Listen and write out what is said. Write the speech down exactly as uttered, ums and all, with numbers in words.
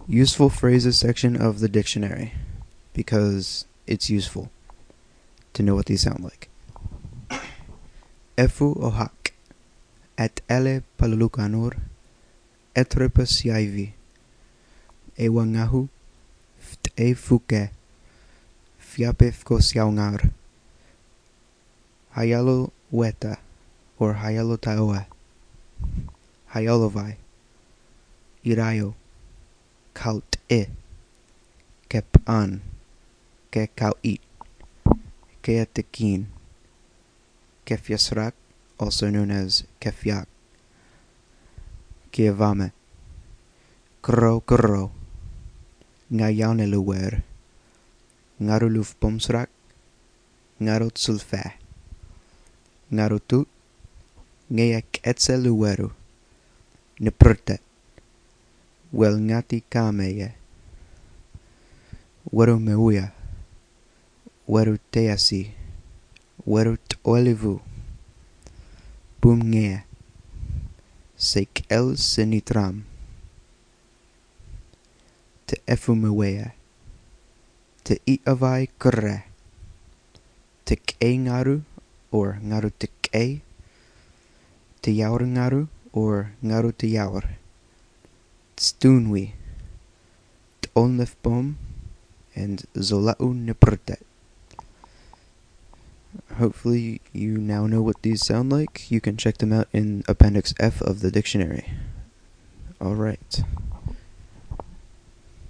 Useful phrases section of the dictionary, because it's useful to know what these sound like. Efu ohak, et ele palulukanur, etrepus yaivi, ewangahu, fte fuke, fiapif kosyaungar, hayalo weta, or hayalo taoa, hayalovai, irayo, kaut e, kep an, ke kau it, keatekin, kefyasrak, also known as kefyak, kievame, kro kro, ngayaneluwer, ngaruluf pomsrak, ngarot sulfe, ngarotut, ngayak etseluweru, neprte, wel ngati kameye, weru meuya, weru teasi, weru olivu, bumnge, sek el sinitram, te efumewea, te iavai kre, te ke ngaru, or ngaru te ke, te yaur ngaru, or ngaru te yaur, stunwi, t'onlef bom, and zolau neprte. Hopefully you now know what these sound like. You can check them out in Appendix F of the dictionary. Alright.